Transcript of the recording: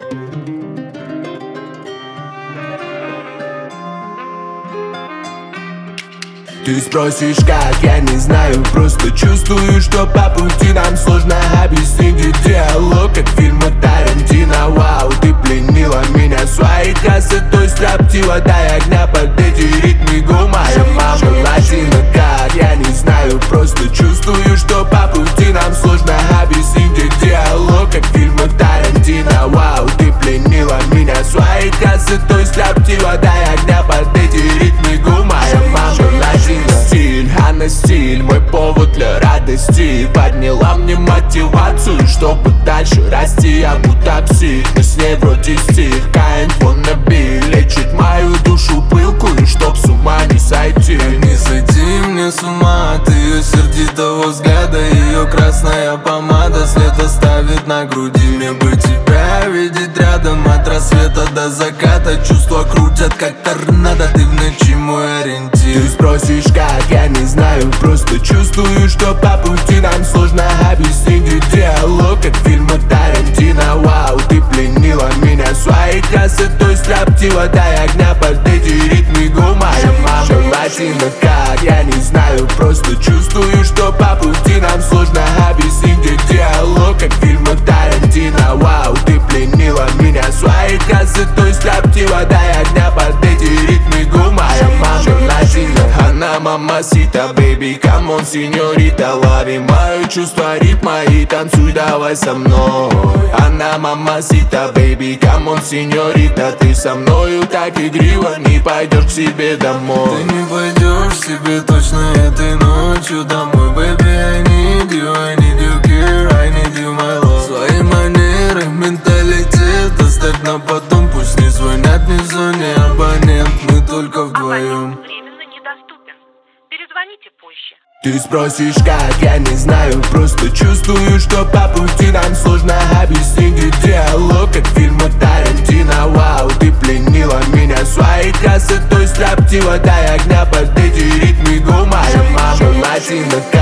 Ты спросишь как, я не знаю, просто чувствую, что по пути нам сложно объяснить диалог, как фильмы Тарантино. Вау, ты пленила меня своей красотой, строптива, дай огня под эти ритмы. Моя мама латина, как, я не знаю, просто чувствую, что по пути нам сложно объяснить диалог, как фильмы Тарантино. Вау, ты пленила меня своей красотой, строптива, дай огня под эти ритмы. Моя мама латина. Стиль, она стиль, мой повод для радости. Подняла мне мотивацию, чтобы дальше расти. Я будто псих, но с ней вроде стих. Kind wannabe лечит мою душу пылкую, чтоб с ума не сойти. Не сойти мне с ума от ее сердитого взгляда. Ее красная помада след оставит на груди. Мне бы тебя видеть рядом от рассвета до заката. Чувства крутят как торнадо, ты в ночи мой ориентир. Ты спросишь как, я не знаю, просто чувствую, что по пути нам сложно объяснить диалог, как фильмы Тарантино. Вау, ты пленила меня своей красотой, строптива, дай огня под эти ритмы. Моя мама латина, как, я не знаю, просто чувствую, что по пути нам сложно объяснить диалог, как фильмы Тарантино. Вау, ты пленила меня своей красотой, строптива, дай огня под эти ритмы. Моя мама латина. Она мамасита, baby, come on, сеньорита. Лови мои чувства, ритма и танцуй давай со мной. Она мамасита, baby, come on, сеньорита. Ты со мною так игриво, не пойдешь к себе домой. Ты не пойдешь к себе точно этой ночью домой, baby. I need you here, I need you, my love. Свои манеры, менталитет оставь на потом. Пусть не звонят, не в зоне абонент, мы только вдвоем. Временно недоступен. Перезвоните позже. Ты спросишь как, я не знаю, просто чувствую, что по пути нам сложно объяснить диалог, как фильмы Тарантино. Вау, ты пленила меня своей красотой, строптива, дай огня под эти ритмы. Моя мама латина.